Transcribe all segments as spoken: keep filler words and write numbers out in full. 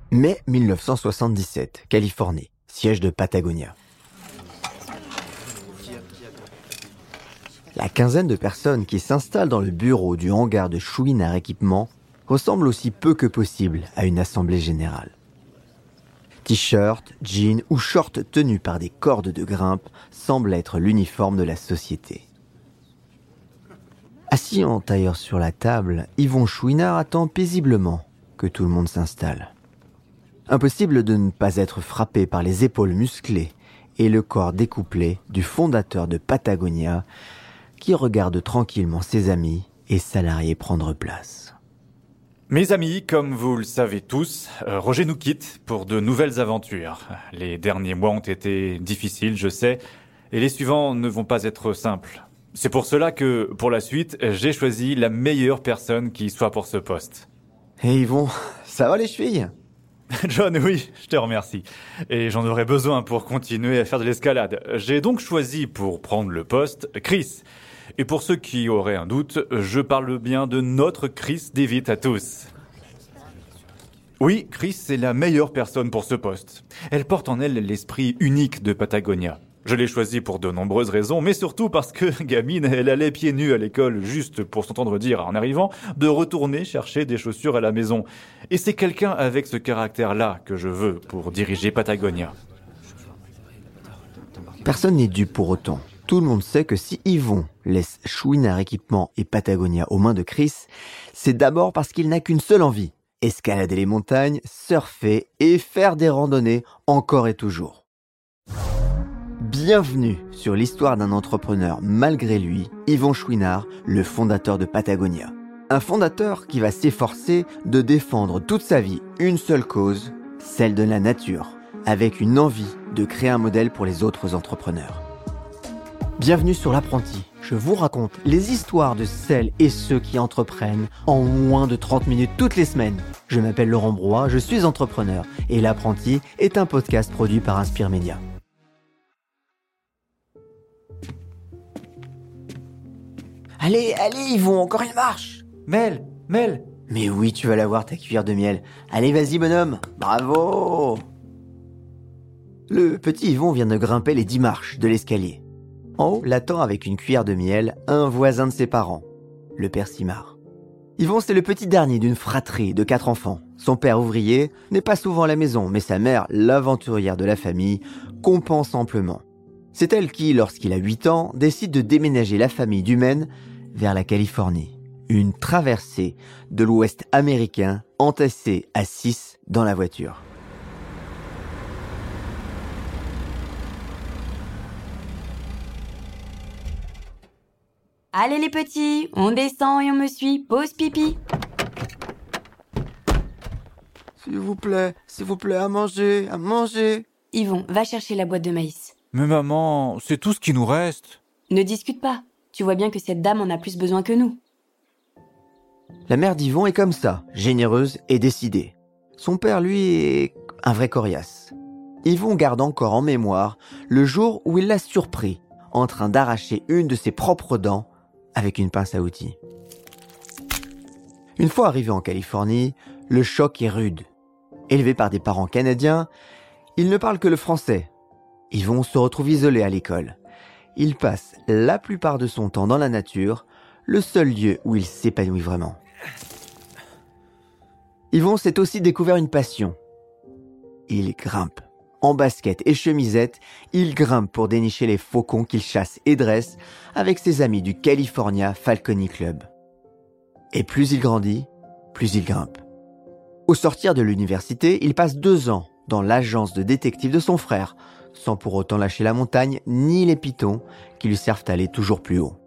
mai mille neuf cent soixante-dix-sept, Californie, siège de Patagonia. La quinzaine de personnes qui s'installent dans le bureau du hangar de Chouinard Équipement ressemble aussi peu que possible à une assemblée générale. T-shirt, jeans ou shorts tenus par des cordes de grimpe semblent être l'uniforme de la société. Assis en tailleur sur la table, Yvon Chouinard attend paisiblement que tout le monde s'installe. Impossible de ne pas être frappé par les épaules musclées et le corps découplé du fondateur de Patagonia qui regarde tranquillement ses amis et salariés prendre place. Mes amis, comme vous le savez tous, euh, Roger nous quitte pour de nouvelles aventures. Les derniers mois ont été difficiles, je sais, et les suivants ne vont pas être simples. C'est pour cela que, pour la suite, j'ai choisi la meilleure personne qui soit pour ce poste. Et Yvon, ça va les chevilles ? John, oui, je te remercie. Et j'en aurais besoin pour continuer à faire de l'escalade. J'ai donc choisi pour prendre le poste Chris. Et pour ceux qui auraient un doute, je parle bien de notre Chris Devitt à tous. Oui, Chris est la meilleure personne pour ce poste. Elle porte en elle l'esprit unique de Patagonia. Je l'ai choisie pour de nombreuses raisons, mais surtout parce que, gamine, elle allait pieds nus à l'école juste pour s'entendre dire, en arrivant, de retourner chercher des chaussures à la maison. Et c'est quelqu'un avec ce caractère-là que je veux pour diriger Patagonia. Personne n'est dû pour autant. Tout le monde sait que si Yvon laisse Chouinard Équipement et Patagonia aux mains de Chris, c'est d'abord parce qu'il n'a qu'une seule envie, escalader les montagnes, surfer et faire des randonnées encore et toujours. Bienvenue sur l'histoire d'un entrepreneur malgré lui, Yvon Chouinard, le fondateur de Patagonia. Un fondateur qui va s'efforcer de défendre toute sa vie une seule cause, celle de la nature, avec une envie de créer un modèle pour les autres entrepreneurs. Bienvenue sur l'apprenti. Je vous raconte les histoires de celles et ceux qui entreprennent en moins de trente minutes toutes les semaines. Je m'appelle Laurent Broye, je suis entrepreneur et l'apprenti est un podcast produit par Inspire Média. Allez, allez Yvon, encore une marche. Mel, Mel. Mais oui, tu vas l'avoir ta cuillère de miel. Allez, vas-y bonhomme, bravo. Le petit Yvon vient de grimper les dix marches de l'escalier. En haut, l'attend avec une cuillère de miel un voisin de ses parents, le père Simard. Yvon, c'est le petit dernier d'une fratrie de quatre enfants. Son père ouvrier n'est pas souvent à la maison, mais sa mère, l'aventurière de la famille, compense amplement. C'est elle qui, lorsqu'il a huit ans, décide de déménager la famille du Maine vers la Californie. Une traversée de l'Ouest américain entassée à six dans la voiture. Allez les petits, on descend et on me suit, pause pipi. S'il vous plaît, s'il vous plaît, à manger, à manger. Yvon, va chercher la boîte de maïs. Mais maman, c'est tout ce qui nous reste. Ne discute pas, tu vois bien que cette dame en a plus besoin que nous. La mère d'Yvon est comme ça, généreuse et décidée. Son père, lui, est un vrai coriace. Yvon garde encore en mémoire le jour où il l'a surpris en train d'arracher une de ses propres dents avec une pince à outils. Une fois arrivé en Californie, le choc est rude. Élevé par des parents canadiens, il ne parle que le français. Yvon se retrouve isolé à l'école. Il passe la plupart de son temps dans la nature, le seul lieu où il s'épanouit vraiment. Yvon s'est aussi découvert une passion. Il grimpe. En basket et chemisette, il grimpe pour dénicher les faucons qu'il chasse et dresse avec ses amis du California Falconing Club. Et plus il grandit, plus il grimpe. Au sortir de l'université, il passe deux ans dans l'agence de détective de son frère, sans pour autant lâcher la montagne ni les pitons qui lui servent à aller toujours plus haut.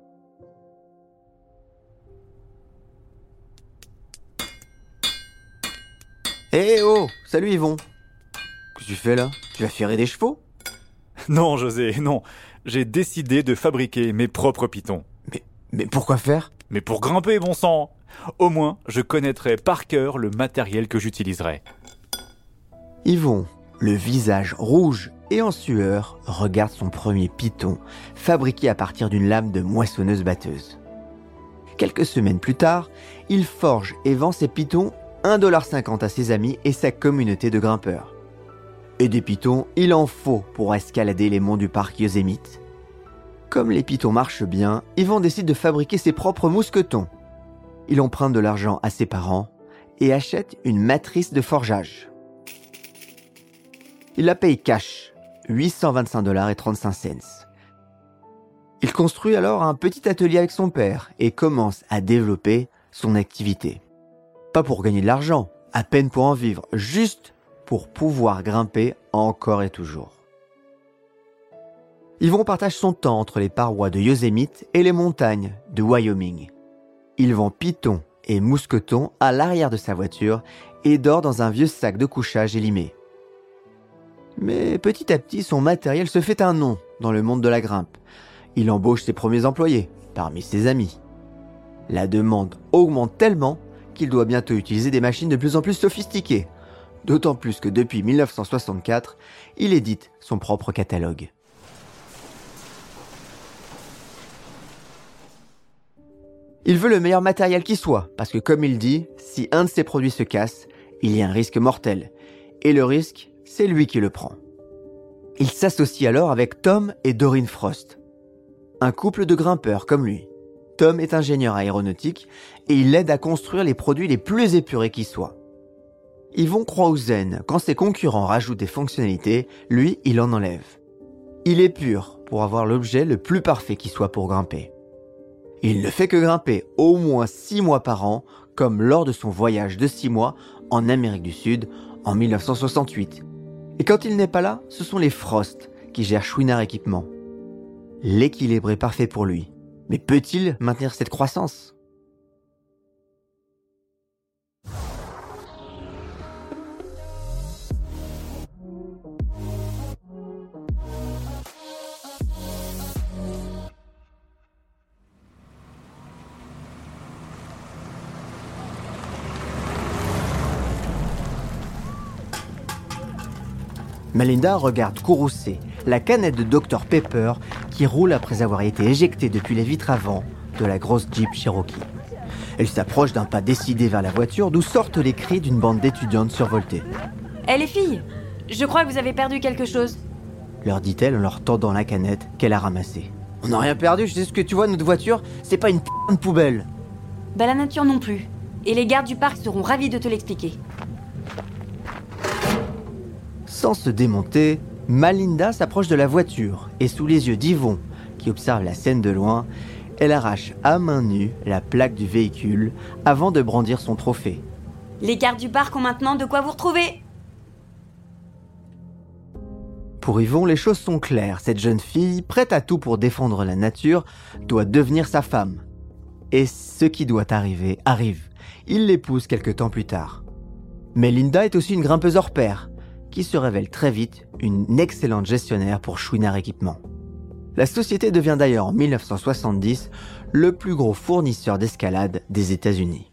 Eh hey, oh, salut Yvon. Qu'est-ce que tu fais là ? Tu vas ferrer des chevaux ? Non, José, non. J'ai décidé de fabriquer mes propres pitons. Mais, mais pourquoi faire ? Mais pour grimper, bon sang ! Au moins, je connaîtrai par cœur le matériel que j'utiliserai. Yvon, le visage rouge et en sueur, regarde son premier piton, fabriqué à partir d'une lame de moissonneuse-batteuse. Quelques semaines plus tard, il forge et vend ses pitons un dollar cinquante à ses amis et sa communauté de grimpeurs. Et des pitons, il en faut pour escalader les monts du parc Yosemite. Comme les pitons marchent bien, Yvon décide de fabriquer ses propres mousquetons. Il emprunte de l'argent à ses parents et achète une matrice de forgeage. Il la paye cash, huit cent vingt-cinq dollars et trente-cinq cents. Il construit alors un petit atelier avec son père et commence à développer son activité. Pas pour gagner de l'argent, à peine pour en vivre, juste pour pouvoir grimper encore et toujours. Yvon partage son temps entre les parois de Yosemite et les montagnes de Wyoming. Il vend pitons et mousquetons à l'arrière de sa voiture et dort dans un vieux sac de couchage élimé. Mais petit à petit, son matériel se fait un nom dans le monde de la grimpe. Il embauche ses premiers employés, parmi ses amis. La demande augmente tellement qu'il doit bientôt utiliser des machines de plus en plus sophistiquées. D'autant plus que depuis dix-neuf cent soixante-quatre, il édite son propre catalogue. Il veut le meilleur matériel qui soit, parce que comme il dit, si un de ses produits se casse, il y a un risque mortel. Et le risque, c'est lui qui le prend. Il s'associe alors avec Tom et Doreen Frost, un couple de grimpeurs comme lui. Tom est ingénieur aéronautique et il l'aide à construire les produits les plus épurés qui soient. Yvon croit au zen, quand ses concurrents rajoutent des fonctionnalités, lui, il en enlève. Il est pur pour avoir l'objet le plus parfait qui soit pour grimper. Il ne fait que grimper au moins six mois par an, comme lors de son voyage de six mois en Amérique du Sud en dix-neuf cent soixante-huit. Et quand il n'est pas là, ce sont les Frost qui gèrent Chouinard Équipement. L'équilibre est parfait pour lui. Mais peut-il maintenir cette croissance ? Melinda regarde courroucée la canette de docteur Pepper qui roule après avoir été éjectée depuis les vitres avant de la grosse Jeep Cherokee. Elle s'approche d'un pas décidé vers la voiture d'où sortent les cris d'une bande d'étudiantes survoltées. Eh les filles, je crois que vous avez perdu quelque chose. Leur dit-elle en leur tendant la canette qu'elle a ramassée. On n'a rien perdu, je sais ce que tu vois, notre voiture, c'est pas une p*** de poubelle. Bah la nature non plus. Et les gardes du parc seront ravis de te l'expliquer. Sans se démonter, Melinda s'approche de la voiture et sous les yeux d'Yvon, qui observe la scène de loin, elle arrache à main nue la plaque du véhicule avant de brandir son trophée. Les gardes du parc ont maintenant de quoi vous retrouver. Pour Yvon, les choses sont claires. Cette jeune fille, prête à tout pour défendre la nature, doit devenir sa femme. Et ce qui doit arriver, arrive. Il l'épouse quelque temps plus tard. Mais Linda est aussi une grimpeuse hors pair, qui se révèle très vite une excellente gestionnaire pour Chouinard Équipement. La société devient d'ailleurs en dix-neuf cent soixante-dix le plus gros fournisseur d'escalade des États-Unis.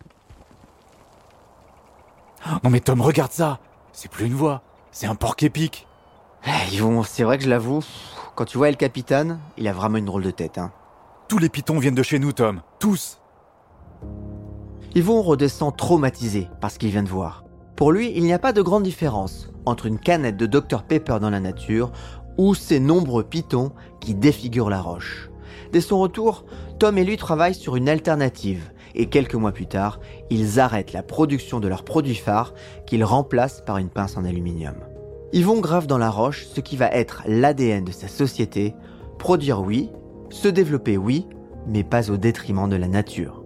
Non mais Tom, regarde ça. C'est plus une voix, c'est un porc-épic. Eh, Yvon, c'est vrai que je l'avoue, quand tu vois El Capitan, il a vraiment une drôle de tête, hein. Tous les pitons viennent de chez nous, Tom. Tous. Yvon redescend traumatisé par ce qu'il vient de voir. Pour lui, il n'y a pas de grande différence entre une canette de docteur Pepper dans la nature ou ces nombreux pitons qui défigurent la roche. Dès son retour, Tom et lui travaillent sur une alternative et quelques mois plus tard, ils arrêtent la production de leur produit phare qu'ils remplacent par une pince en aluminium. Yvon grave dans la roche ce qui va être l'A D N de sa société, produire oui, se développer oui, mais pas au détriment de la nature.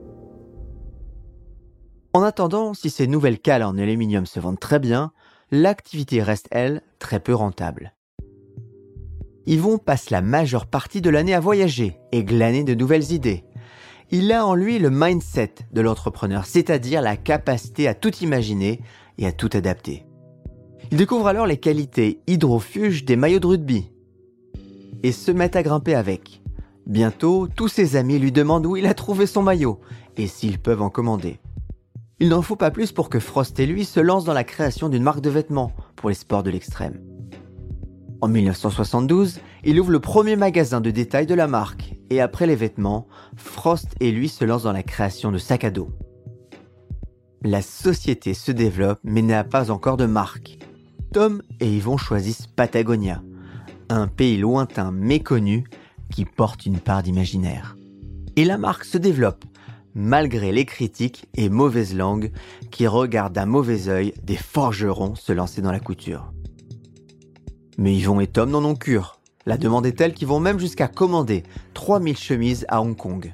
En attendant, si ces nouvelles cales en aluminium se vendent très bien, l'activité reste, elle, très peu rentable. Yvon passe la majeure partie de l'année à voyager et glaner de nouvelles idées. Il a en lui le mindset de l'entrepreneur, c'est-à-dire la capacité à tout imaginer et à tout adapter. Il découvre alors les qualités hydrofuges des maillots de rugby et se met à grimper avec. Bientôt, tous ses amis lui demandent où il a trouvé son maillot et s'ils peuvent en commander. Il n'en faut pas plus pour que Frost et lui se lancent dans la création d'une marque de vêtements pour les sports de l'extrême. En dix-neuf cent soixante-douze, il ouvre le premier magasin de détail de la marque et après les vêtements, Frost et lui se lancent dans la création de sacs à dos. La société se développe mais n'a pas encore de marque. Tom et Yvon choisissent Patagonia, un pays lointain méconnu qui porte une part d'imaginaire. Et la marque se développe, malgré les critiques et mauvaises langues qui regardent d'un mauvais œil des forgerons se lancer dans la couture. Mais Yvon et Tom n'en ont cure. La demande est telle qu'ils vont même jusqu'à commander trois mille chemises à Hong Kong.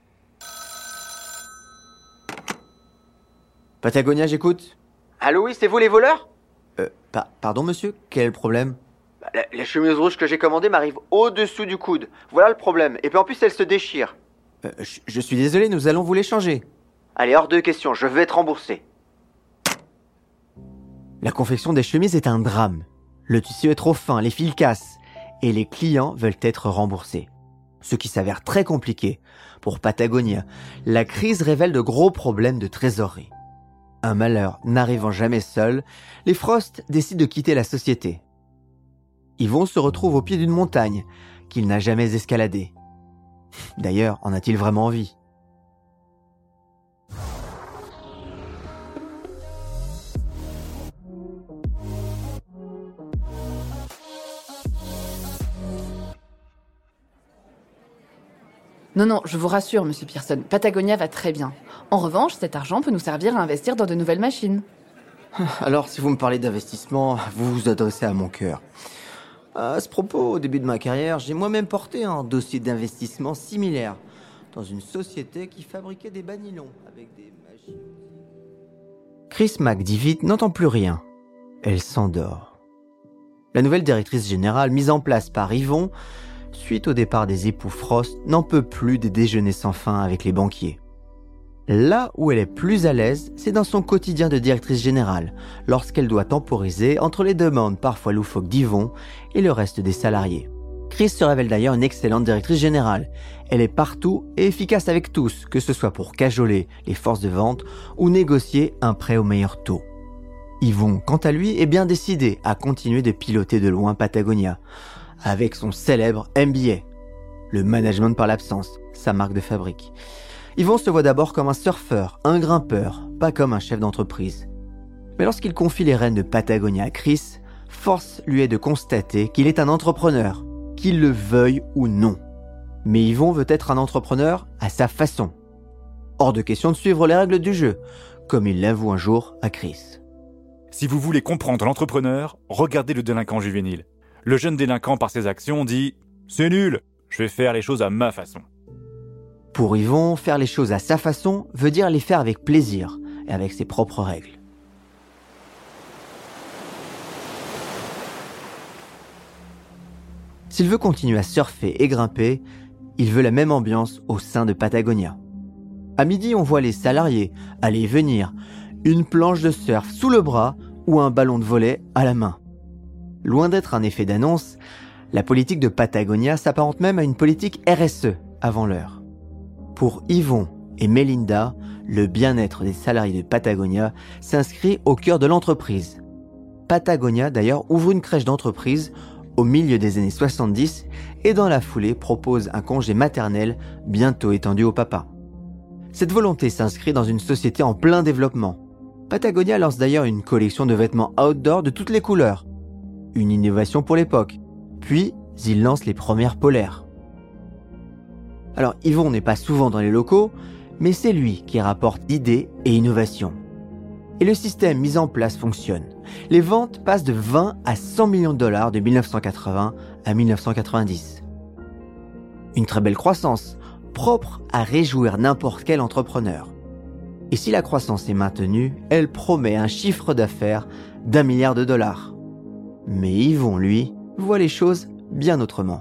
Patagonia, j'écoute. Allô, oui, c'est vous les voleurs ? Euh, pa- pardon monsieur, quel est le problème ? Bah, la, la chemise rouge que j'ai commandée m'arrive au-dessous du coude. Voilà le problème. Et puis en plus, elle se déchire. Euh, je, je suis désolé, nous allons vous l'échanger. Allez, hors de question, je vais être remboursé. La confection des chemises est un drame. Le tissu est trop fin, les fils cassent, et les clients veulent être remboursés. Ce qui s'avère très compliqué. Pour Patagonia, la crise révèle de gros problèmes de trésorerie. Un malheur n'arrivant jamais seul, les Frost décident de quitter la société. Yvon se retrouve au pied d'une montagne qu'il n'a jamais escaladée. D'ailleurs, en a-t-il vraiment envie ? Non, non, je vous rassure, monsieur Pearson, Patagonia va très bien. En revanche, cet argent peut nous servir à investir dans de nouvelles machines. Alors, si vous me parlez d'investissement, vous vous adressez à mon cœur. À ce propos, au début de ma carrière, j'ai moi-même porté un dossier d'investissement similaire dans une société qui fabriquait des banylons avec des machines. Chris McDivitt n'entend plus rien. Elle s'endort. La nouvelle directrice générale mise en place par Yvon, suite au départ des époux Frost, n'en peut plus des déjeuners sans fin avec les banquiers. Là où elle est plus à l'aise, c'est dans son quotidien de directrice générale, lorsqu'elle doit temporiser entre les demandes parfois loufoques d'Yvon et le reste des salariés. Chris se révèle d'ailleurs une excellente directrice générale. Elle est partout et efficace avec tous, que ce soit pour cajoler les forces de vente ou négocier un prêt au meilleur taux. Yvon, quant à lui, est bien décidé à continuer de piloter de loin Patagonia, avec son célèbre M B A, le management par l'absence, sa marque de fabrique. Yvon se voit d'abord comme un surfeur, un grimpeur, pas comme un chef d'entreprise. Mais lorsqu'il confie les rênes de Patagonia à Chris, force lui est de constater qu'il est un entrepreneur, qu'il le veuille ou non. Mais Yvon veut être un entrepreneur à sa façon. Hors de question de suivre les règles du jeu, comme il l'avoue un jour à Chris. Si vous voulez comprendre l'entrepreneur, regardez le délinquant juvénile. Le jeune délinquant, par ses actions, dit « C'est nul, je vais faire les choses à ma façon ». Pour Yvon, faire les choses à sa façon veut dire les faire avec plaisir et avec ses propres règles. S'il veut continuer à surfer et grimper, il veut la même ambiance au sein de Patagonia. À midi, on voit les salariés aller et venir, une planche de surf sous le bras ou un ballon de volley à la main. Loin d'être un effet d'annonce, la politique de Patagonia s'apparente même à une politique R S E avant l'heure. Pour Yvon et Melinda, le bien-être des salariés de Patagonia s'inscrit au cœur de l'entreprise. Patagonia, d'ailleurs, ouvre une crèche d'entreprise au milieu des années soixante-dix et dans la foulée propose un congé maternel bientôt étendu au papa. Cette volonté s'inscrit dans une société en plein développement. Patagonia lance d'ailleurs une collection de vêtements outdoor de toutes les couleurs. Une innovation pour l'époque. Puis, il lance les premières polaires. Alors, Yvon n'est pas souvent dans les locaux, mais c'est lui qui rapporte idées et innovations. Et le système mis en place fonctionne. Les ventes passent de vingt à cent millions de dollars de dix-neuf cent quatre-vingts à dix-neuf cent quatre-vingt-dix. Une très belle croissance, propre à réjouir n'importe quel entrepreneur. Et si la croissance est maintenue, elle promet un chiffre d'affaires d'un milliard de dollars. Mais Yvon, lui, voit les choses bien autrement.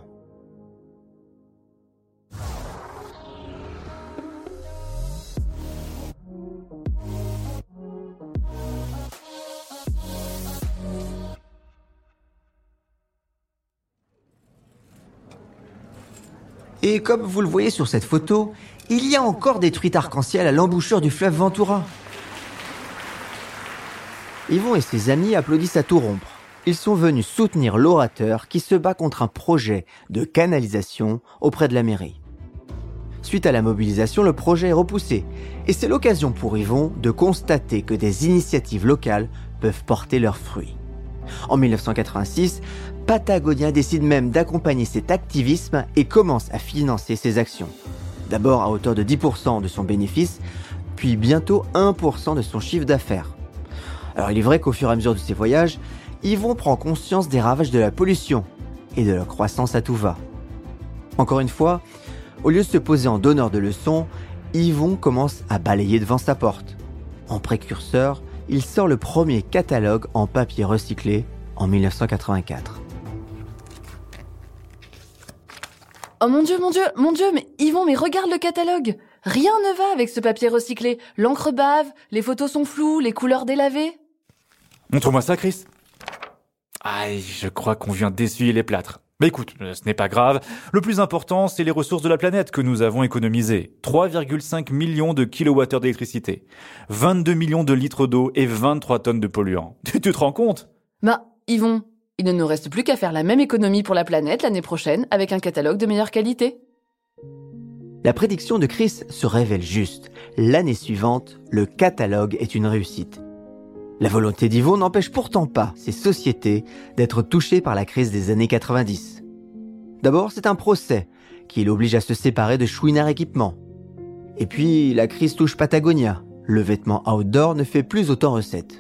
Et comme vous le voyez sur cette photo, il y a encore des truites arc-en-ciel à l'embouchure du fleuve Ventura. Yvon et ses amis applaudissent à tout rompre. Ils sont venus soutenir l'orateur qui se bat contre un projet de canalisation auprès de la mairie. Suite à la mobilisation, le projet est repoussé. Et c'est l'occasion pour Yvon de constater que des initiatives locales peuvent porter leurs fruits. En mille neuf cent quatre-vingt-six, Patagonia décide même d'accompagner cet activisme et commence à financer ses actions. D'abord à hauteur de dix pour cent de son bénéfice, puis bientôt un pour cent de son chiffre d'affaires. Alors il est vrai qu'au fur et à mesure de ses voyages, Yvon prend conscience des ravages de la pollution et de leur croissance à tout va. Encore une fois, au lieu de se poser en donneur de leçons, Yvon commence à balayer devant sa porte. En précurseur, il sort le premier catalogue en papier recyclé en mille neuf cent quatre-vingt-quatre. Oh mon Dieu, mon Dieu, mon Dieu, mais Yvon, mais regarde le catalogue. Rien ne va avec ce papier recyclé. L'encre bave, les photos sont floues, les couleurs délavées. Montre-moi ça, Chris. Aïe, je crois qu'on vient d'essuyer les plâtres. Mais écoute, ce n'est pas grave. Le plus important, c'est les ressources de la planète que nous avons économisées. trois virgule cinq millions de kilowattheures d'électricité, vingt-deux millions de litres d'eau et vingt-trois tonnes de polluants. Tu te rends compte ? Bah, Yvon, il ne nous reste plus qu'à faire la même économie pour la planète l'année prochaine avec un catalogue de meilleure qualité. La prédiction de Chris se révèle juste. L'année suivante, le catalogue est une réussite. La volonté d'Yvon n'empêche pourtant pas ces sociétés d'être touchées par la crise des années quatre-vingt-dix. D'abord, c'est un procès qui l'oblige à se séparer de Chouinard Équipement. Et puis, la crise touche Patagonia. Le vêtement outdoor ne fait plus autant recette.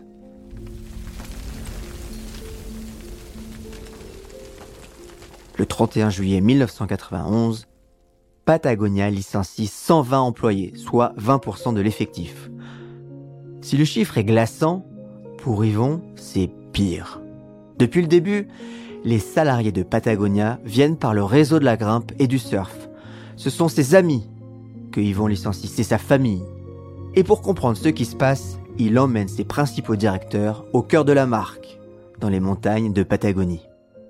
Le trente et un juillet mille neuf cent quatre-vingt-onze, Patagonia licencie cent vingt employés, soit vingt pour cent de l'effectif. Si le chiffre est glaçant, pour Yvon, c'est pire. Depuis le début, les salariés de Patagonia viennent par le réseau de la grimpe et du surf. Ce sont ses amis que Yvon licencie, c'est sa famille. Et pour comprendre ce qui se passe, il emmène ses principaux directeurs au cœur de la marque, dans les montagnes de Patagonie.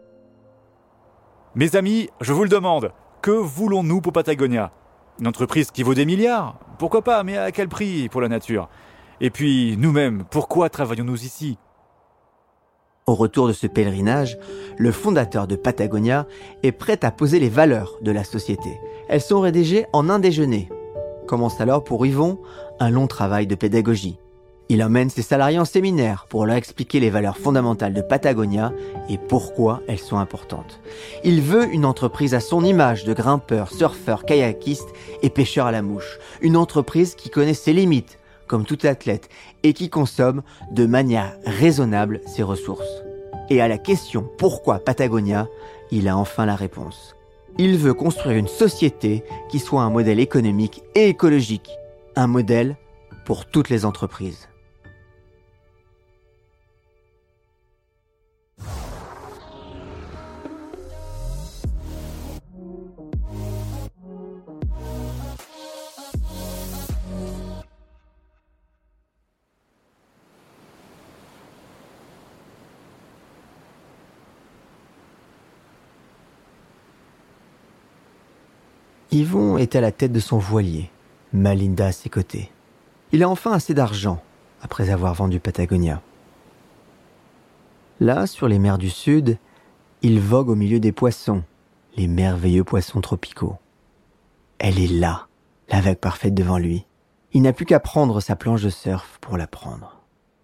Mes amis, je vous le demande, que voulons-nous pour Patagonia ? Une entreprise qui vaut des milliards ? Pourquoi pas, mais à quel prix pour la nature ? Et puis, nous-mêmes, pourquoi travaillons-nous ici ? Au retour de ce pèlerinage, le fondateur de Patagonia est prêt à poser les valeurs de la société. Elles sont rédigées en un déjeuner. Commence alors pour Yvon un long travail de pédagogie. Il emmène ses salariés en séminaire pour leur expliquer les valeurs fondamentales de Patagonia et pourquoi elles sont importantes. Il veut une entreprise à son image de grimpeur, surfeur, kayakiste et pêcheur à la mouche. Une entreprise qui connaît ses limites, comme tout athlète, et qui consomme de manière raisonnable ses ressources. Et à la question « Pourquoi Patagonia ?», il a enfin la réponse. Il veut construire une société qui soit un modèle économique et écologique, un modèle pour toutes les entreprises. Yvon est à la tête de son voilier, Malinda à ses côtés. Il a enfin assez d'argent, après avoir vendu Patagonia. Là, sur les mers du Sud, il vogue au milieu des poissons, les merveilleux poissons tropicaux. Elle est là, la vague parfaite devant lui. Il n'a plus qu'à prendre sa planche de surf pour la prendre.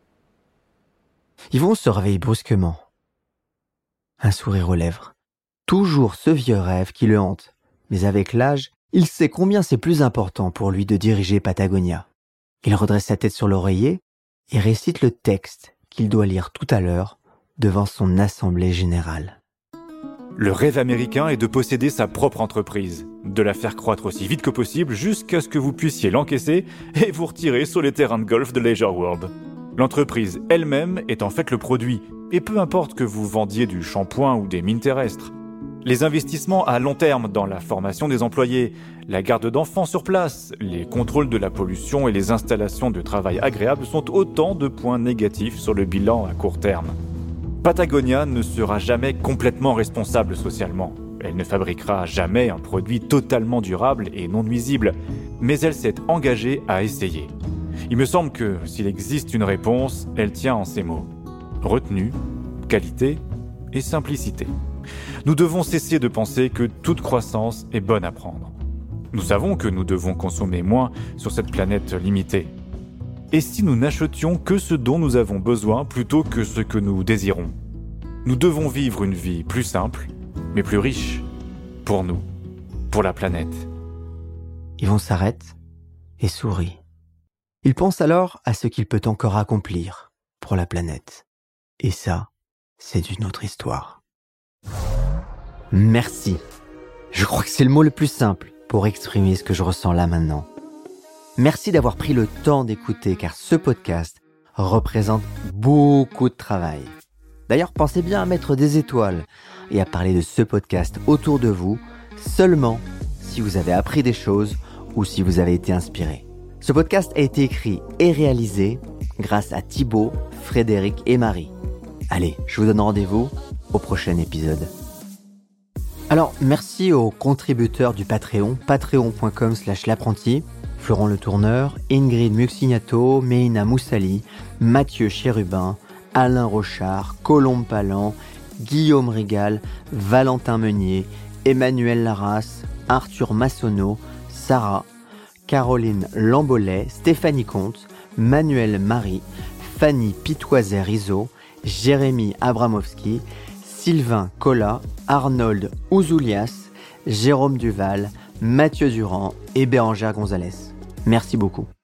Yvon se réveille brusquement. Un sourire aux lèvres. Toujours ce vieux rêve qui le hante. Mais avec l'âge, il sait combien c'est plus important pour lui de diriger Patagonia. Il redresse sa tête sur l'oreiller et récite le texte qu'il doit lire tout à l'heure devant son assemblée générale. Le rêve américain est de posséder sa propre entreprise, de la faire croître aussi vite que possible jusqu'à ce que vous puissiez l'encaisser et vous retirer sur les terrains de golf de Leisure World. L'entreprise elle-même est en fait le produit, et peu importe que vous vendiez du shampoing ou des mines terrestres. Les investissements à long terme dans la formation des employés, la garde d'enfants sur place, les contrôles de la pollution et les installations de travail agréables sont autant de points négatifs sur le bilan à court terme. Patagonia ne sera jamais complètement responsable socialement. Elle ne fabriquera jamais un produit totalement durable et non nuisible, mais elle s'est engagée à essayer. Il me semble que, s'il existe une réponse, elle tient en ces mots. Retenue, qualité et simplicité. Nous devons cesser de penser que toute croissance est bonne à prendre. Nous savons que nous devons consommer moins sur cette planète limitée. Et si nous n'achetions que ce dont nous avons besoin plutôt que ce que nous désirons? Nous devons vivre une vie plus simple, mais plus riche, pour nous, pour la planète. Yvon s'arrête et sourit. Il pense alors à ce qu'il peut encore accomplir pour la planète. Et ça, c'est une autre histoire. Merci. Je crois que c'est le mot le plus simple pour exprimer ce que je ressens là maintenant. Merci d'avoir pris le temps d'écouter car ce podcast représente beaucoup de travail. D'ailleurs, pensez bien à mettre des étoiles et à parler de ce podcast autour de vous seulement si vous avez appris des choses ou si vous avez été inspiré. Ce podcast a été écrit et réalisé grâce à Thibaut, Frédéric et Marie. Allez, je vous donne rendez-vous au prochain épisode. Alors, merci aux contributeurs du Patreon, patreon.com slash l'apprenti, Florent Le Tourneur, Ingrid Muxignato, Meina Moussali, Mathieu Chérubin, Alain Rochard, Colombe Palan, Guillaume Régal, Valentin Meunier, Emmanuel Larras, Arthur Massonneau, Sarah, Caroline Lambolet, Stéphanie Comte, Manuel Marie, Fanny Pitoiset-Rizzo, Jérémy Abramovski, Sylvain Collat, Arnold Ouzoulias, Jérôme Duval, Mathieu Durand et Bérangère Gonzalez. Merci beaucoup.